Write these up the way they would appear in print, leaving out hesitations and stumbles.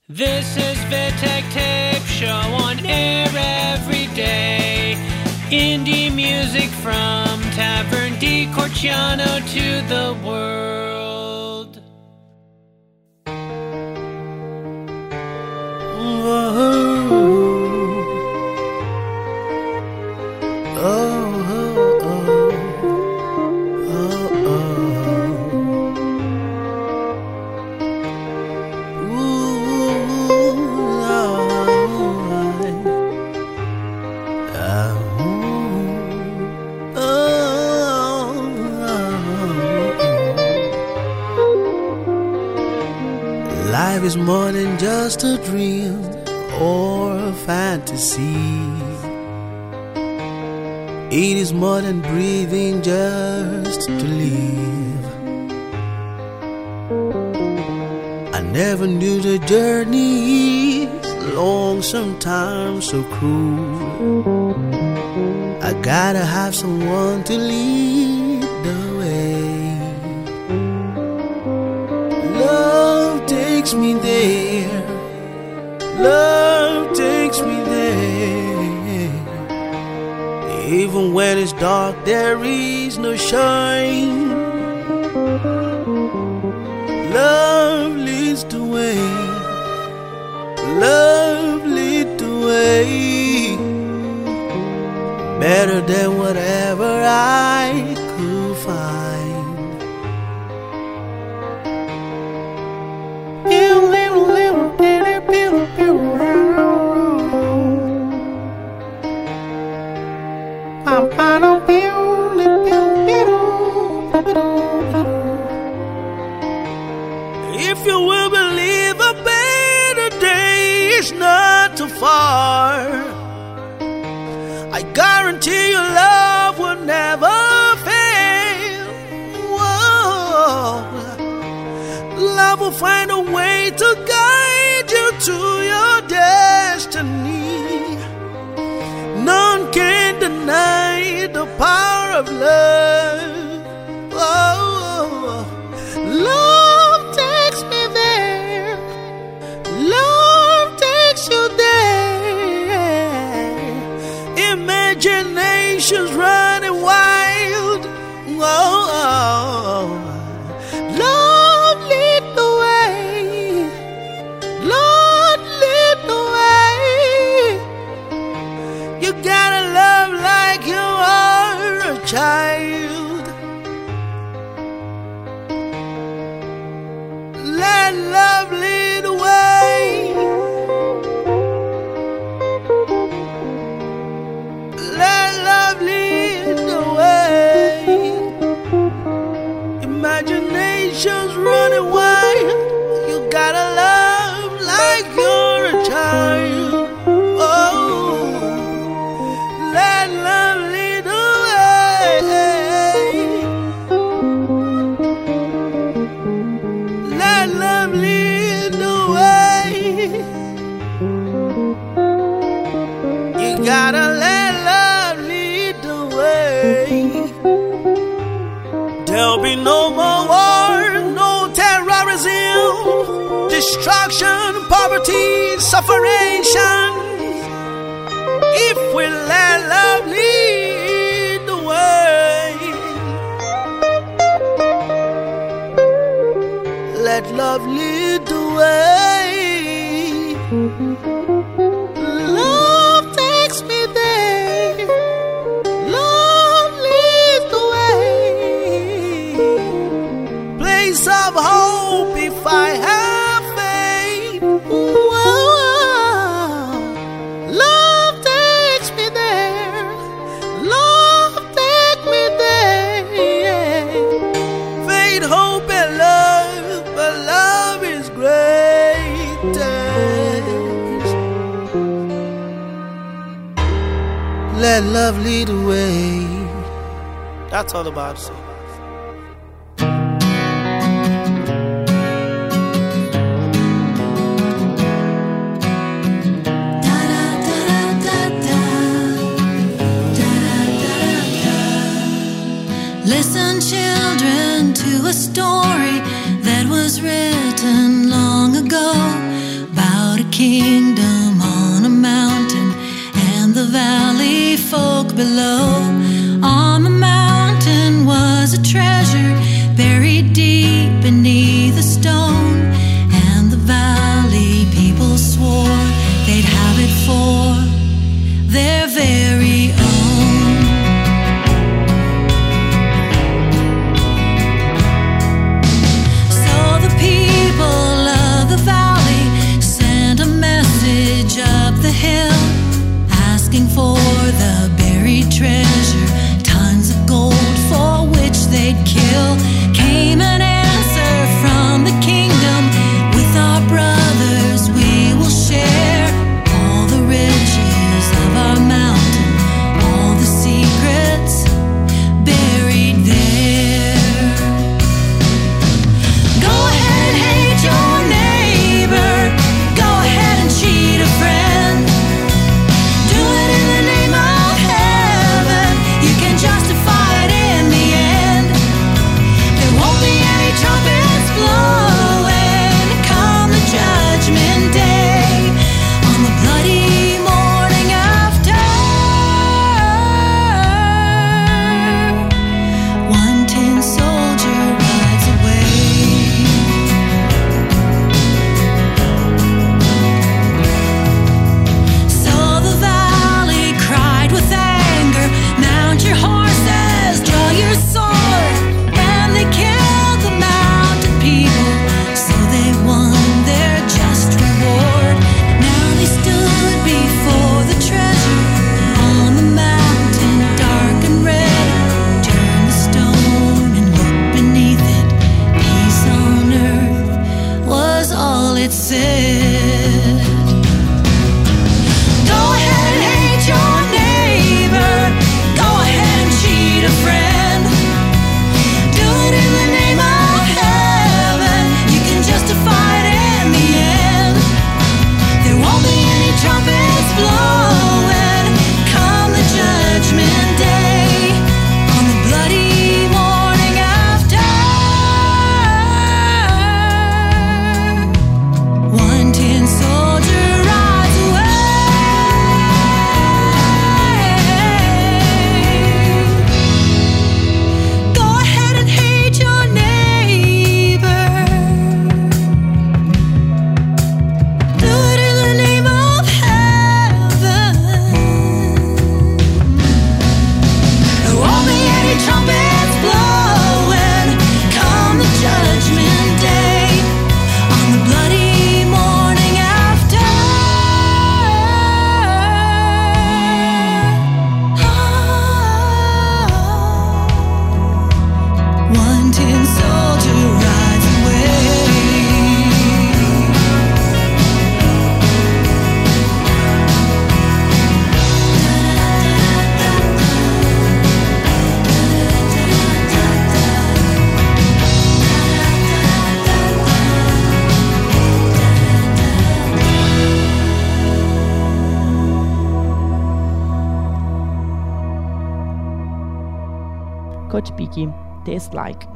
This is Vitek Tape Show on air every day. Indie music from Tavern di Corciano to the world. Life is more than just a dream or a fantasy. It is more than breathing just to live. I never knew the journey long, sometimes so cruel. I gotta have someone to lead the way. Love takes me there. Love takes me there. Even when it's dark, there is no shine. Love leads the way. Love leads the way. Better than whatever I could find. If you will believe a better day is not too far, I guarantee your love will never fail. Whoa. Love will find a way to guide you to your destiny. None can deny the power of love. Oh, love takes me there. Love takes you there. Imagination's running wild. Oh, love lead the way. Lord lead the way. You gotta love like you are a child. Let love lead the way. Let love lead the way. Imagination's running wild. You gotta love like you're a child. Oh, let love lead the way. Let love lead the way. You gotta let love lead the way. There'll be no more war, no terrorism, destruction, poverty, sufferation. If we let love lead the way. Let love lead the way. Love takes me there. Love leads the way. Place of hope if I have faith. Whoa. Love takes me there. Love takes me there. Faith, hope, and love, but love is greatest. Let love lead the way. That's all the Bible says. Listen, children, to a story that was written long ago about kingdom on a mountain, and the valley folk below. On the mountain was a treasure buried deep beneath a stone, and the valley people swore they'd have it for their very own. So the people of the valley sent a message up the hill, asking for the buried treasure, tons of gold for which they'd kill. Came an answer from the kingdom, with our brothers we will share all the riches of our mountain, all the secrets buried there. Go ahead and hate your neighbor, go ahead and cheat a friend. Do it in the name of heaven, you can justify it in the end. There won't be any trumpets blowing come the judgment day, on the bloody morning after. One tin soldier rides away. So the valley cried with anger, mount your horses, draw your sword. And they killed the mountain people, so they won their just reward. Now they stood before the treasure on the mountain, dark and red. Turned the stone and looked beneath it. Peace on earth was all it said. Go ahead and hate your neighbor, go ahead and cheat a friend. Do it in the name of heaven, you can justify it in the end. There won't be any trumpets blowing come the judgment day, on the bloody morning after. One tin soldier rides away. Go ahead and hate your neighbor. Do it in the name of heaven. There won't be any trumpets blowing come the judgment day, on the bloody morning after. One tin soldier rides away. Coach Piki, Taste Like.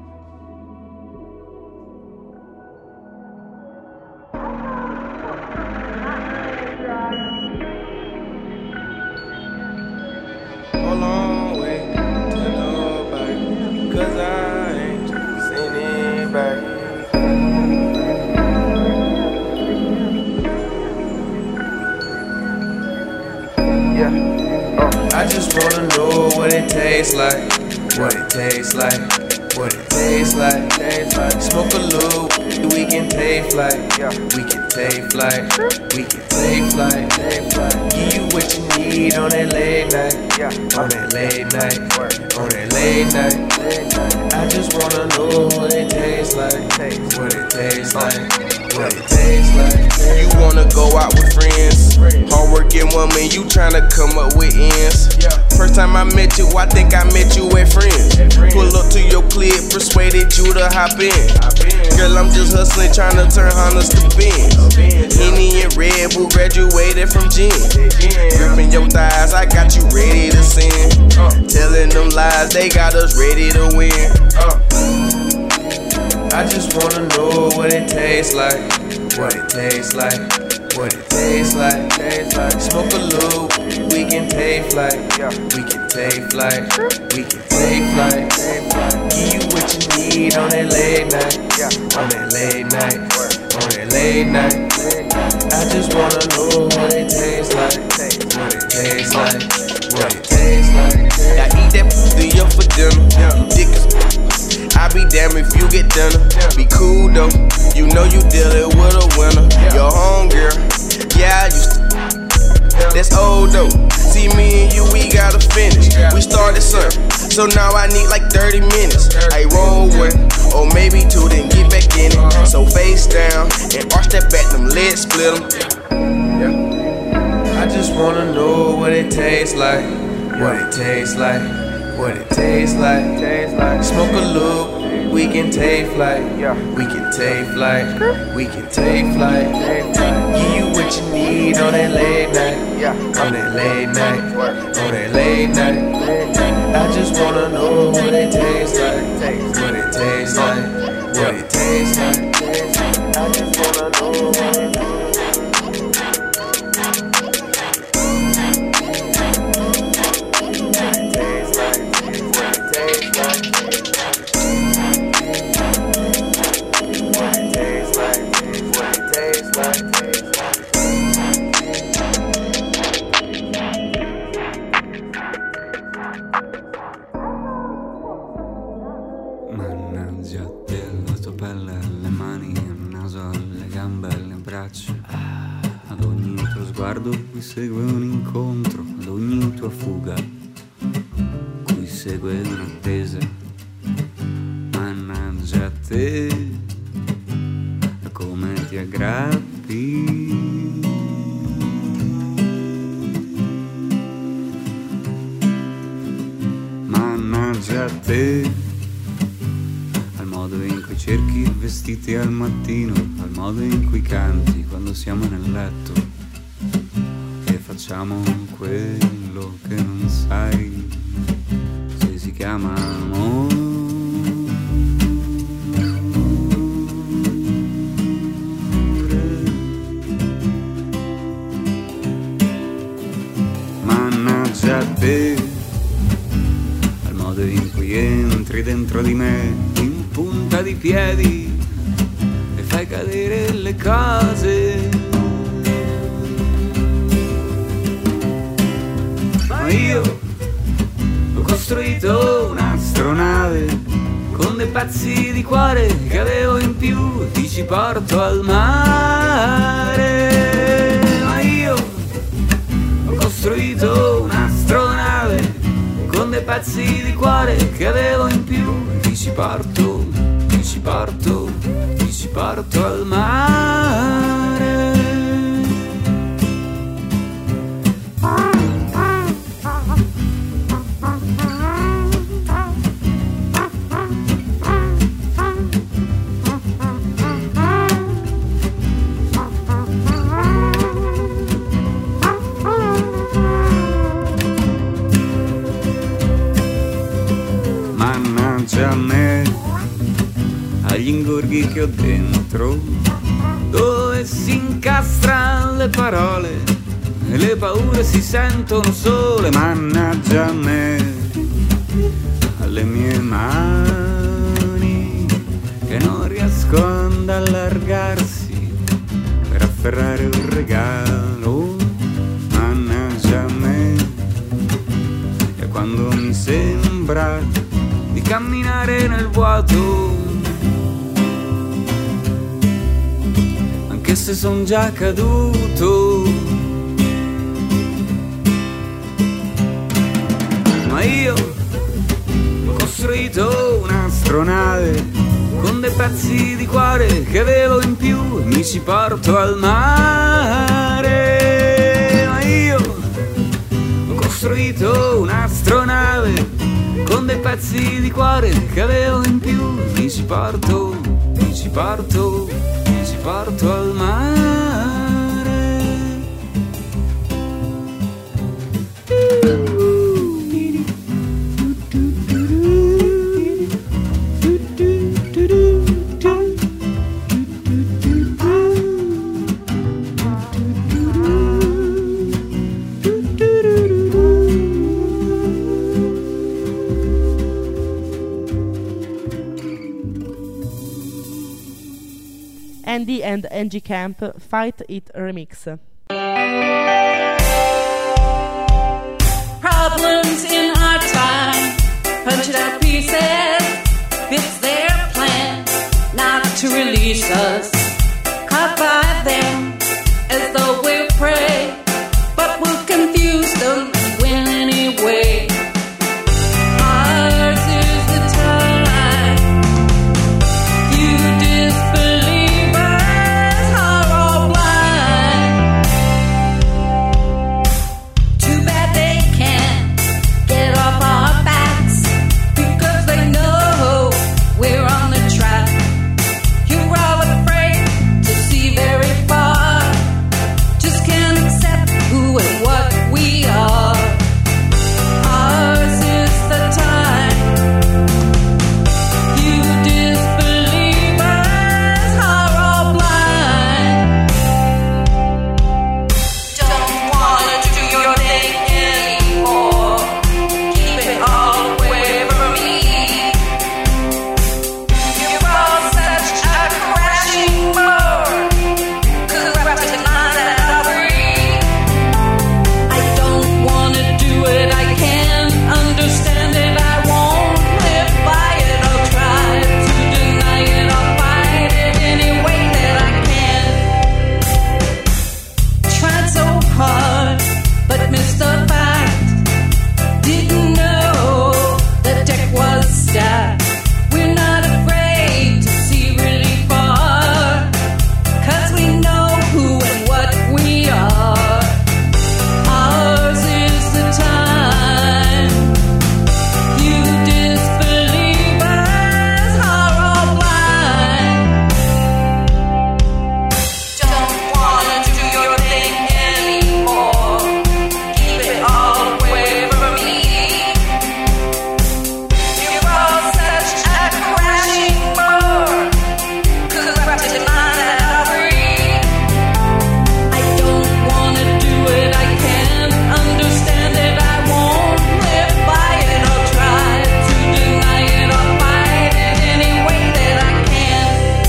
A long way to nobody, 'cause I ain't seen anybody. Yeah, I just wanna know what it tastes like, what it tastes like, what it tastes like. Smoke a little, we can take flight, we can take flight, we can take flight. Give you what you need on that late night, on that late night, on that late night. I just wanna know what it tastes like, what it tastes like, what it tastes like. You wanna go out with friends, hardworking woman, you tryna come up with ends. First time I met you, I think I met you at Friends. Pull up to your clip, persuaded you to hop in. Girl, I'm just hustling, tryna turn Hondas to Benz. Henny and Red Bull graduated from gym. Gripping your thighs, I got you ready to sin. Telling them lies, they got us ready to win. I just wanna know what it tastes like, what it tastes like, what it tastes like. Smoke a little, we can take flight. We can take flight. We can take flight. Give you what you need on that late night. On that late night. On that late night. I just wanna know what it tastes like. What it tastes like. What it tastes like. I eat that pussy up for dinner. You dick is I be damned if you get dinner. Be cool though, you know you dealing with a winner. Your home girl, yeah I used to. That's old though. See me and you, we gotta finish. We started something, so now I need like 30 minutes. I roll one, or maybe two, then get back in it. So face down and arch that back, them legs split them. I just wanna know what it tastes like. What it tastes like. What it tastes like. Smoke a loop, we can take flight. We can take flight. We can take flight. Give you what you need on that late night. On that late night. On that late night. I just wanna know what it tastes like. What it tastes like. What it tastes like. I just wanna know what it tastes like. Mannaggia te, la tua pelle, le mani, il naso, le gambe, le braccia. Ad ogni tuo sguardo qui segue un incontro, ad ogni tua fuga qui segue un'attesa. Mannaggia te, come ti aggrappi. Mannaggia te, al modo in cui cerchi i vestiti al mattino, al modo in cui canti quando siamo nel letto e facciamo quello che non sai se si chiama amore. Mannaggia te, al modo in cui entri dentro di me in punta di piedi e fai cadere le cose. Ma io ho costruito un'astronave con dei pezzi di cuore che avevo in più, ti ci porto al mare. Ma io ho costruito un'astronave con dei pezzi di cuore che avevo in più, ti ci porto, ti ci porto, ti ci porto al mare. A me, agli ingorghi che ho dentro, dove si incastra le parole e le paure si sentono sole. Mannaggia a me, alle mie mani che non riescono ad allargarsi per afferrare un regalo. Mannaggia a me, e quando mi sembra di camminare nel vuoto, anche se son già caduto. Ma io ho costruito un'astronave con dei pezzi di cuore che avevo in più e mi ci porto al mare. Ma io ho costruito un'astronave con dei pezzi di cuore che avevo in più, mi ci porto, mi ci porto, mi ci porto al mare. Andy and Angie Camp, Fight It Remix. Problems in our time, punched out pieces, it's their plan not to release us, caught by them as though we're prey, but we'll confuse them and win anyway. Ours is the time, you disbelievers are all blind. Too bad they can't get off our backs, because they know we're on the track. You're all afraid to see very far, just can't accept who and what we are. Ours is the time, you disbelievers are all blind. Don't wanna do your thing anymore, keep it all away from me. You're all such a crashing bore, corrupted mind and free. I don't wanna do it, I can't understand it, I won't live by it, I'll try to deny it, I'll fight it any way that I can. Tried so hard, but missed the fact. Didn't know the deck was stacked. We're not afraid to see really far, 'cause we know who and what we are. Ours is the time, you disbelievers are all blind. Don't wanna do your thing anymore, keep it all away from me. You're all such a crashing bore, corrupted mind and free. I don't wanna do it, I can't understand it, I won't live by it, I'll try to deny it, I'll fight it any way that I can.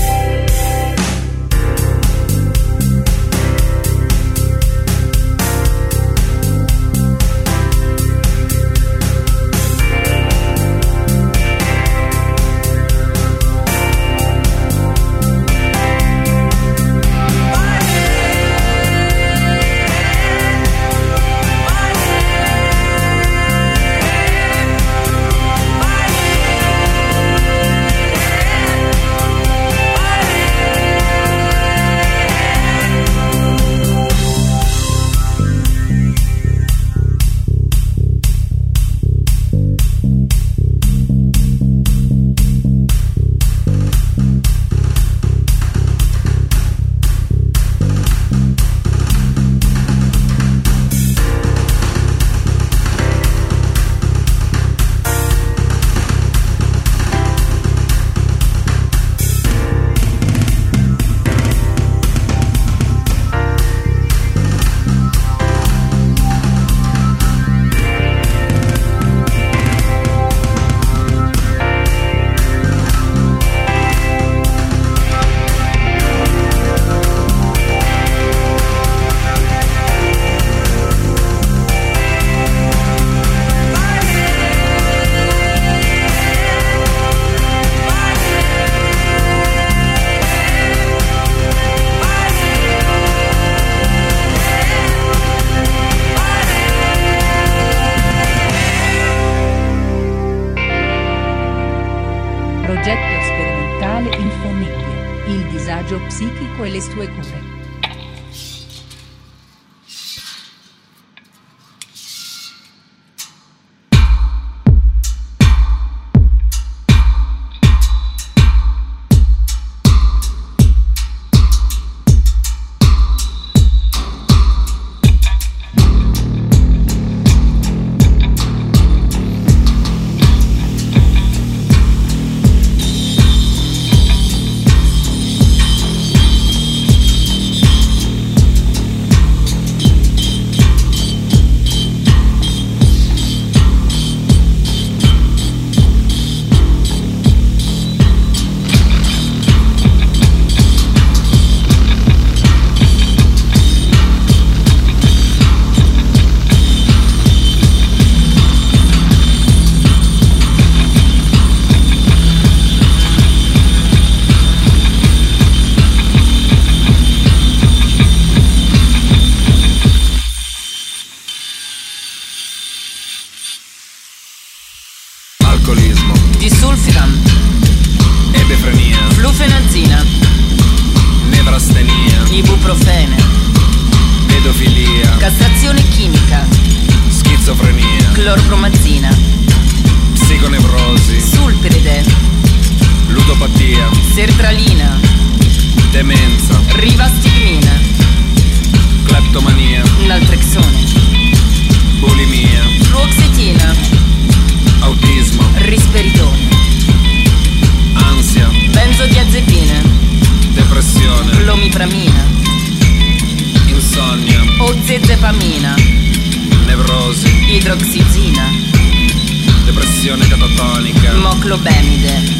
Progetto sperimentale Infonebbia, il disagio psichico e le sue cure. clorpromazina, psiconevrosi, sulpiride, ludopatia, sertralina, demenza, rivastigmina, cleptomania, naltrexone, bulimia, fluoxetina, autismo, risperidone, ansia, benzodiazepine, depressione, flomipramina, insonnia, ozezepamina, nevrosi, idroxizina, depressione catatonica, moclobemide.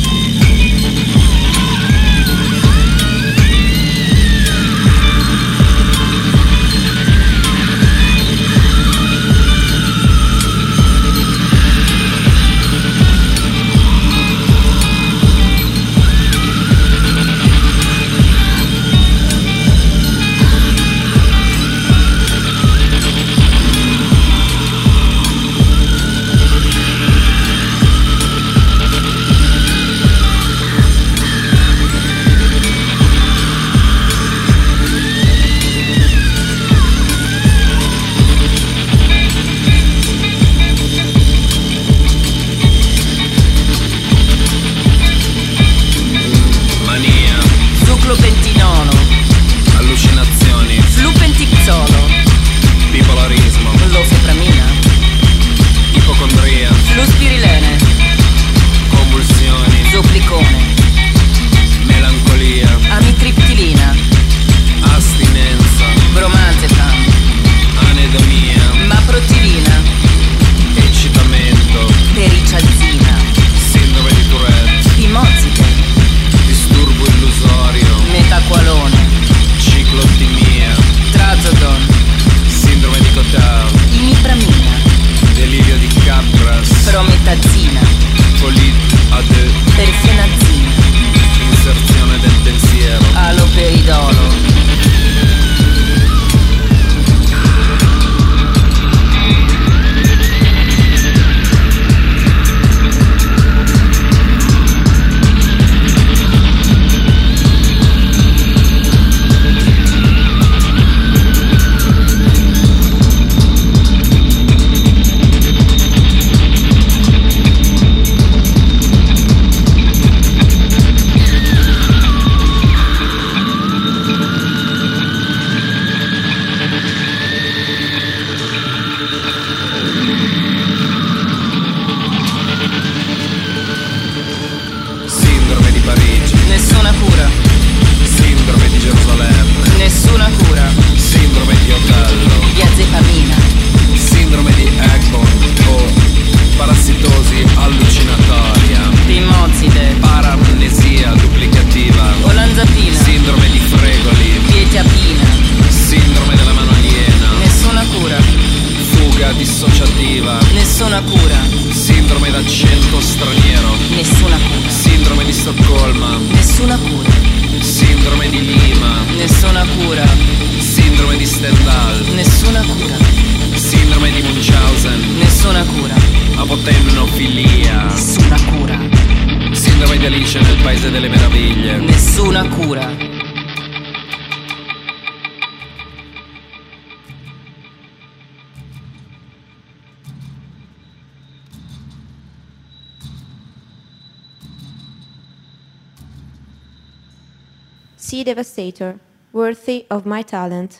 Sea Devastator, worthy of my talent.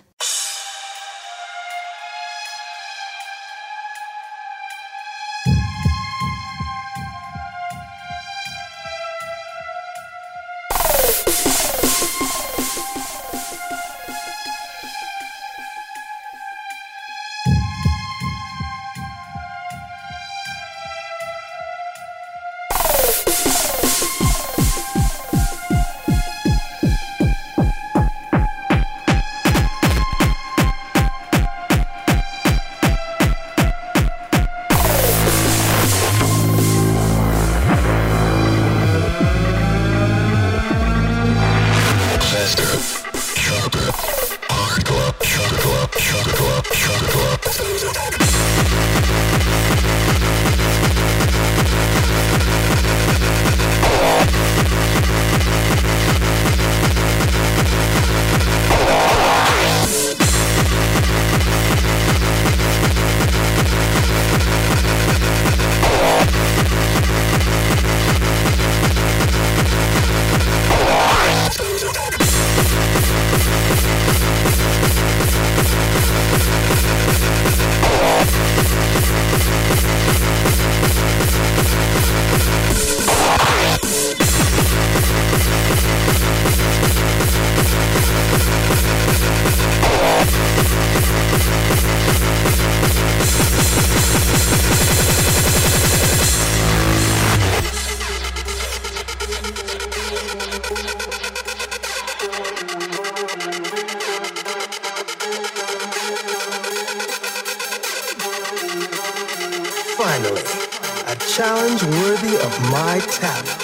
challenge worthy of my talents.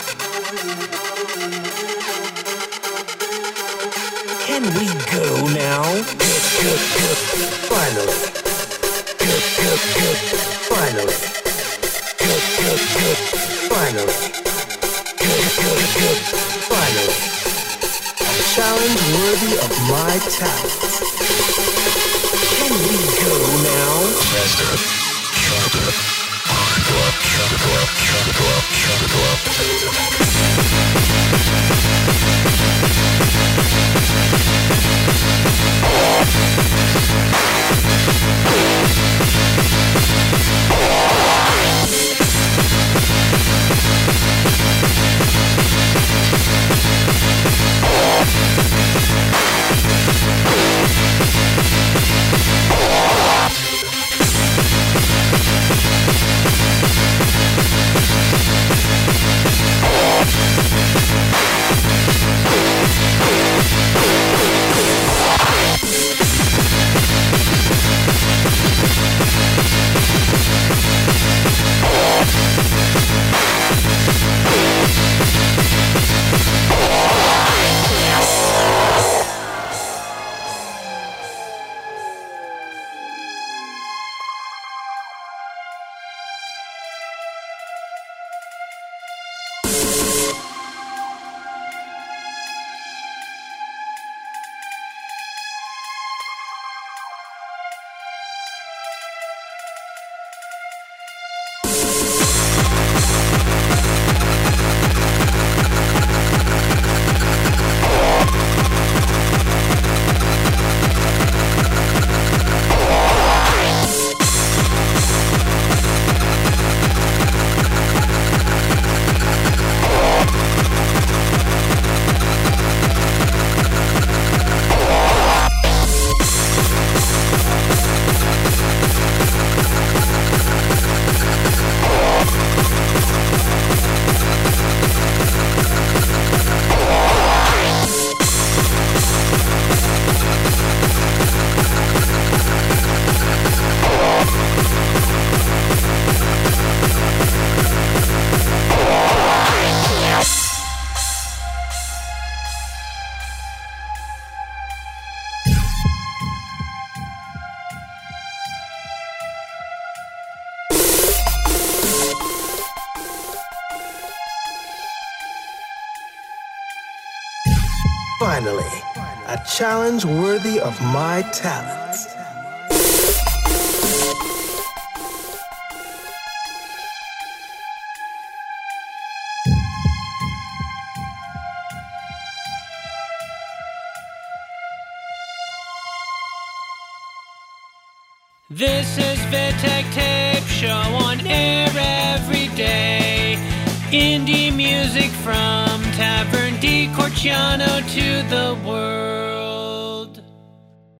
Can we go now? Good. Finally. Good. Finally. Good. Finally. Good. Finally. A challenge worthy of my talents. Can we go now? Faster. Sharper. Finally, a challenge worthy of my talents. This is Vitek Tape Show on air every day. Indie music from Tavern di Corciano to the world.